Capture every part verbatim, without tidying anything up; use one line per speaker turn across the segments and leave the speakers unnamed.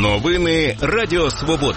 Новини Радіо Свобода.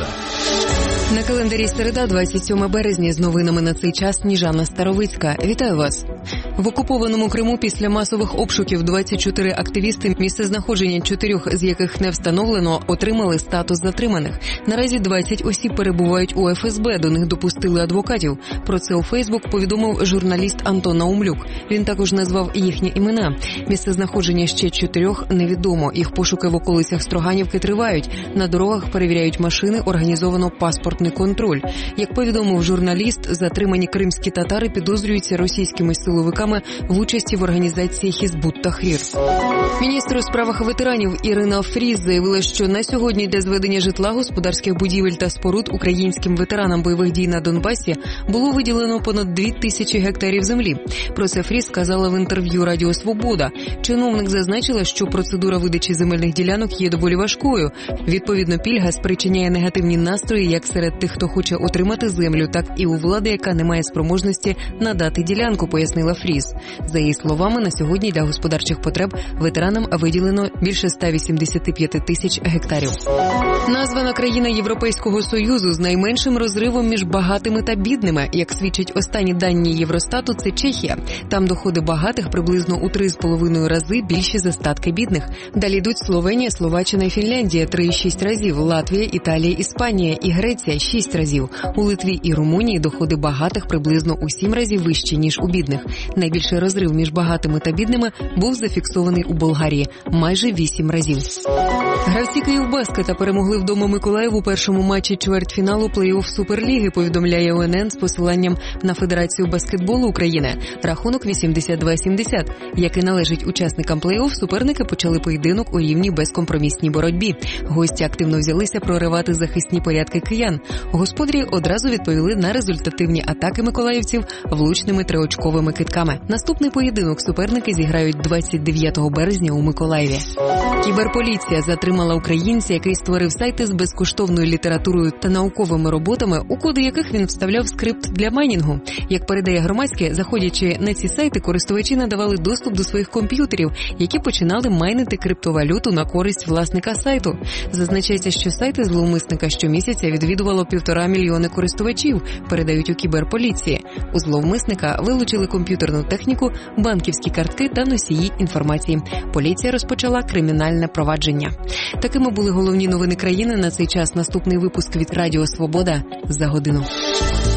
На календарі середа, двадцять сьоме березня, з новинами на цей час Сніжана Старовицька. Вітаю вас. В окупованому Криму після масових обшуків двадцять чотири активісти, місцезнаходження чотирьох з яких не встановлено, отримали статус затриманих. Наразі двадцять осіб перебувають у еф ес бе, до них допустили адвокатів. Про це у Фейсбук повідомив журналіст Антон Наумлюк. Він також назвав їхні імена. Місцезнаходження ще чотирьох невідомо. Їх пошуки в околицях Строганівки тривають. На дорогах перевіряють машини, організовано паспортний контроль. Як повідомив журналіст, затримані кримські татари підозрюються російськими силовиками в участі в організації Хізбут Тахрір. Міністр у справах ветеранів Ірина Фріз заявила, що на сьогодні для зведення житла, господарських будівель та споруд українським ветеранам бойових дій на Донбасі було виділено понад дві тисячі гектарів землі. Про це Фріз сказала в інтерв'ю Радіо Свобода. Чиновник зазначила, що процедура видачі земельних ділянок є доволі важкою. Відповідно, пільга спричиняє негативні настрої як серед тих, хто хоче отримати землю, так і у влади, яка не має спроможності надати ділянку, пояснила Фріз. За її словами, на сьогодні для господарчих потреб ветеранам виділено більше ста вісімдесяти п'яти тисяч гектарів. Названа країна Європейського Союзу з найменшим розривом між багатими та бідними. Як свідчать останні дані Євростату, це Чехія. Там доходи багатих приблизно у три з половиною рази більші за статки бідних. Далі йдуть Словенія, Словаччина і Фінляндія – три і шість разів, Латвія, Італія, Іспанія і Греція – шість разів. У Литві і Румунії доходи багатих приблизно у сім разів вищі, ніж у бідних. Найбільший розрив між багатими та бідними був зафіксований у Болгарії – майже вісім разів. Гравці Київбаскета перемогли вдома Миколаїв у першому матчі чвертьфіналу плей-офф Суперліги, повідомляє о ен ен з посиланням на Федерацію баскетболу України. Рахунок вісімдесят два сімдесят. Як і належить учасникам плей-офф, суперники почали поєдинок у рівній безкомпромісній боротьбі. Гості активно взялися проривати захисні порядки киян. Господарі одразу відповіли на результативні атаки миколаївців влучними триочковими кидками. Наступний поєдинок суперники зіграють двадцять дев'ятого березня у Миколаєві. Кіберполіція затримала українця, який створив сайти з безкоштовною літературою та науковими роботами, у коди яких він вставляв скрипт для майнінгу. Як передає громадське, заходячи на ці сайти, користувачі надавали доступ до своїх комп'ютерів, які починали майнити криптовалюту на користь власника сайту. Зазначається, що сайти зловмисника щомісяця відвідувало півтора мільйони користувачів, передають у кіберполіції. У зловмисника вилучили комп'ютерну техніку, банківські картки та носії інформації. Поліція розпочала кримінальне провадження. Такими були головні новини країни на цей час. Наступний випуск від Радіо Свобода за годину.